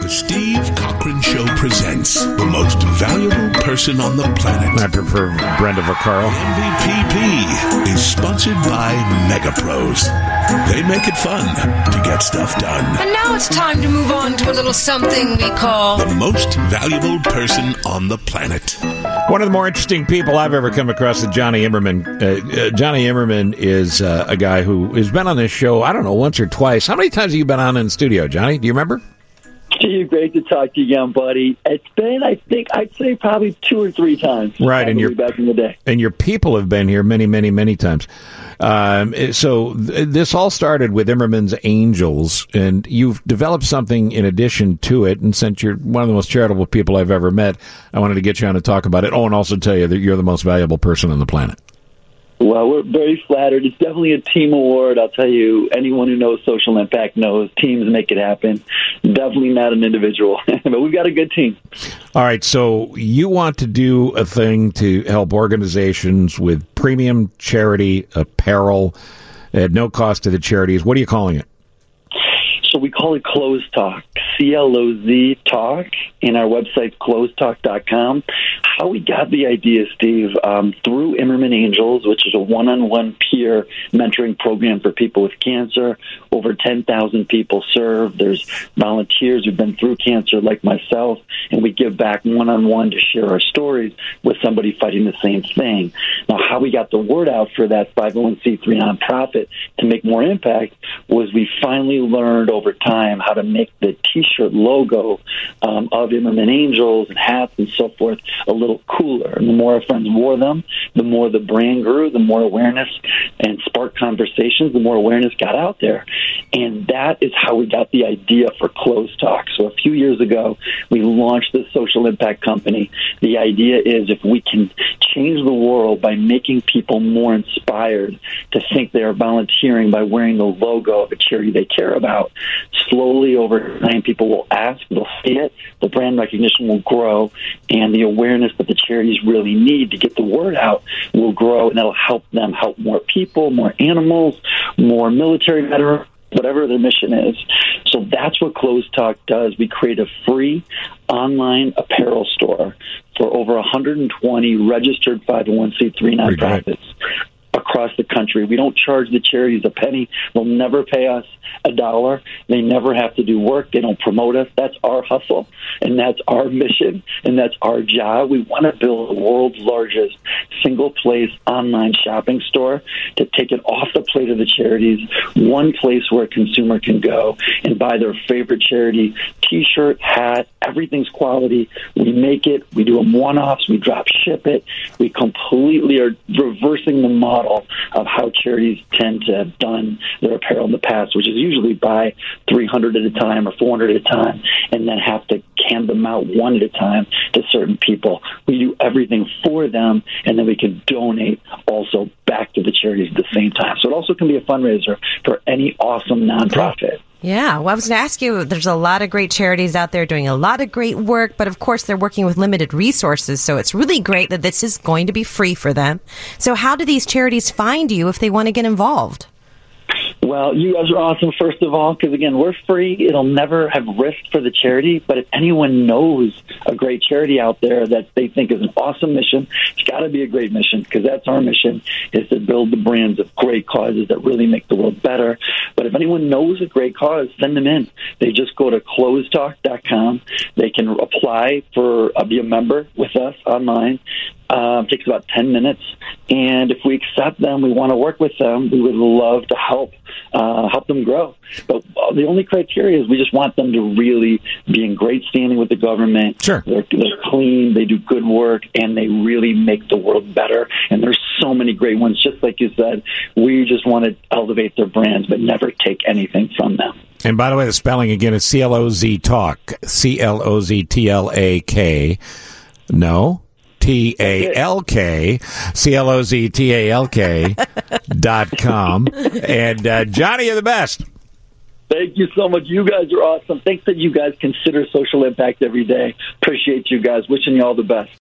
The Steve Cochran Show presents the most valuable person on the planet. I prefer Brenda Vaccaro. MVPP is sponsored by MegaPros. They make it fun to get stuff done. And now it's time to move on to a little something we call The most valuable person on the planet. One of the more interesting people I've ever come across is Johnny Immerman. Johnny Immerman is a guy who has been on this show, I don't know, once or twice. How many times have you been on in the studio, Johnny? Do you remember? Steve, great to talk to you again, buddy. It's been, I think, I'd say probably 2 or 3 times. Right, and you're back in the day. And your people have been here many, many, many times. So this all started with Immerman's Angels, and you've developed something in addition to it. And since you're one of the most charitable people I've ever met, I wanted to get you on to talk about it. Oh, and also tell you that you're the most valuable person on the planet. Well, we're very flattered. It's definitely a team award. I'll tell you, anyone who knows social impact knows teams make it happen. Definitely not an individual, but we've got a good team. All right, so you want to do a thing to help organizations with premium charity apparel at no cost to the charities. What are you calling it? So we call it Close Talk, CLOZ Talk, and our website's closetalk.com. How we got the idea, Steve, through Immerman Angels, which is a one-on-one peer mentoring program for people with cancer. Over 10,000 people served. There's volunteers who've been through cancer like myself, and we give back one-on-one to share our stories with somebody fighting the same thing. Now, how we got the word out for that 501c3 nonprofit to make more impact was we finally learned over time how to make the T-shirt logo of Immerman Angels and hats and so forth a little cooler. And the more our friends wore them, the more the brand grew, the more awareness and sparked conversations, the more awareness got out there. And that is how we got the idea for Close Talk. So a few years ago, we launched this social impact company. The idea is if we can change the world by making people more inspired to think they are volunteering by wearing the logo of a charity they care about, slowly over time people will ask, they'll see it, the brand recognition will grow, and the awareness that the charities really need to get the word out will grow, and that'll help them help more people, more animals, more military veterans, whatever their mission is. So that's what Close Talk does. We create a free online apparel store for over 120 registered 501c3 nonprofits across the country. We don't charge the charities a penny. They'll never pay us $1. They never have to do work. They don't promote us. That's our hustle, and that's our mission, and that's our job. We want to build the world's largest single-place online shopping store to take it off the plate of the charities, one place where a consumer can go and buy their favorite charity T-shirt, hat, everything's quality. We make it. We do them one-offs. We drop ship it. We completely are reversing the model of how charities tend to have done their apparel in the past, which is usually buy 300 at a time or 400 at a time and then have to hand them out one at a time to certain people. We do everything for them, and then we can donate also back to the charities at the same time. So it also can be a fundraiser for any awesome nonprofit. Yeah, well, I was going to ask you, there's a lot of great charities out there doing a lot of great work, but of course they're working with limited resources, so it's really great that this is going to be free for them. So how do these charities find you if they want to get involved? Well, you guys are awesome, first of all, because, again, we're free. It'll never have risk for the charity. But if anyone knows a great charity out there that they think is an awesome mission, it's got to be a great mission, because that's our mission, is to build the brands of great causes that really make the world better. But if anyone knows a great cause, send them in. They just go to closetalk.com. They can apply for be a member with us online. It takes about 10 minutes. And if we accept them, we want to work with them, we would love to help them grow. But the only criteria is we just want them to really be in great standing with the government. Sure. They're clean, they do good work, and they really make the world better. And there's so many great ones. Just like you said, we just want to elevate their brands, but never take anything from them. And by the way, the spelling again is CLOZ Talk, CLOZTLAK. No. TALK, CLOZTALK.com. And Johnny, you're the best. Thank you so much. You guys are awesome. Thanks that you guys consider social impact every day. Appreciate you guys. Wishing you all the best.